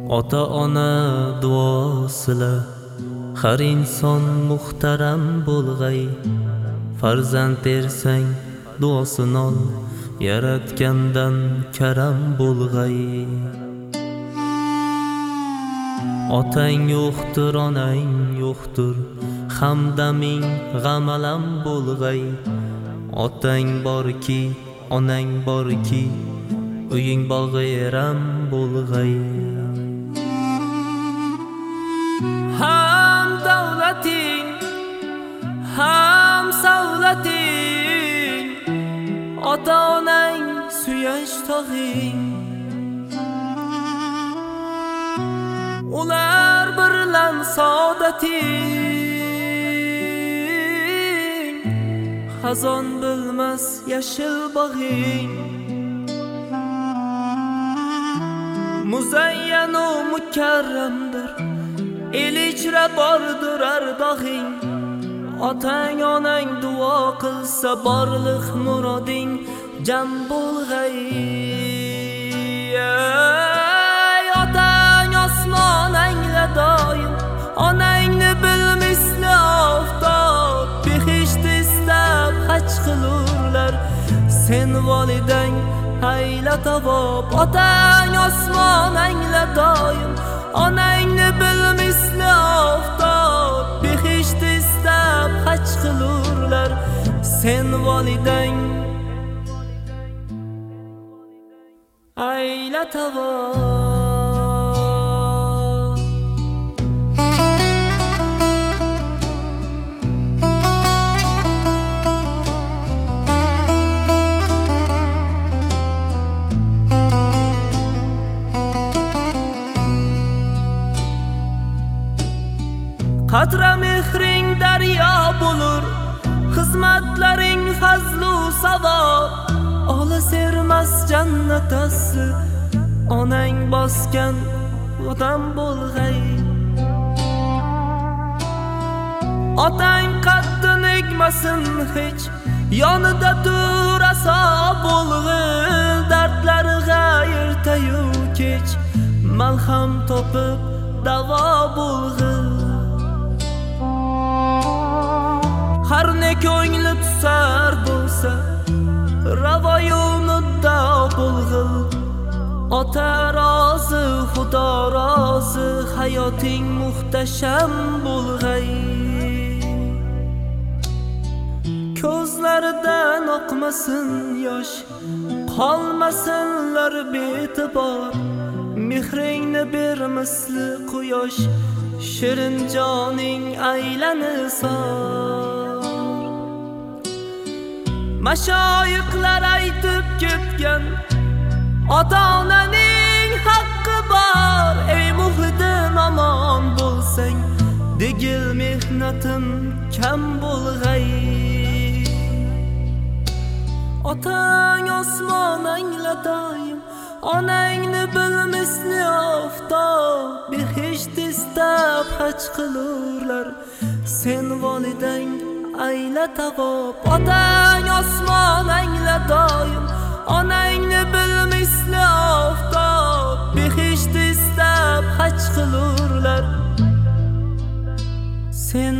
Ota-ona duosila har inson muhtaram bo'lg'ay. Farzand bersang duosini ol, yaratgandan karam bo'lg'ay. Otang yo'qdir, onang yo'qdir, hamdaming g'amalam bo'lg'ay. Otang borki, onang borki, uying bog'eram bo'lg'ay. Ham davlating, ham savlating, ota-onang suyanch tog'ing. Ular birlan saodating, xazon bilmas yashil bog'ing. Muzayyanu mukarramdir, el ichra bordir ardog'ing. Otang onang duo qilsa borliq muroding jam bo'lg'ay. Otang osmon angla doim, onangni bil misli oftob. Behesht istab haj qilurlar, sen volidang hayla tavob. Otang osmon angla doim, onangni bil misli oftob. Behesht istab haj qilurlar, sen volidang hayla tavob. Qatra mehring daryo bo'lur, xizmatlaring fazlu savob. Ola sermas jannatasi, onang bosgan odam bo'lg'ay. Otang qaddi egmasin hech, yonida tur aso bo'lg'il. Dardlariga ertayu kech malham topib davo bo'lg'il. Har ne ko'ngli tusar bo'lsa, ravoyu muddao bo'lg'il. Ota rozi, Xudo rozi, hayoting muhtasham bo'lg'ay. Ko'zlaridan oqmasin yosh, qolmasinlar be'tibor. Mehringni ber misli quyosh, shirin joning aylanisor. Mashoyiqlar aytib ketgan, ota-onaning haqqi bor. Ey muhidim omon bo'lsang, degil mehnatim kam bo'lg'ay. Otang osmon angla doim, onangni bil misli oftob. Behesht istab haj qilurlar, sen volidang ayla tavob. Otang osmon angla doim, onangni bil misli oftob. Behesht istab haj qilurlar, sen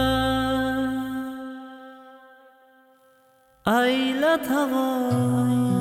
volidang ayla tavob.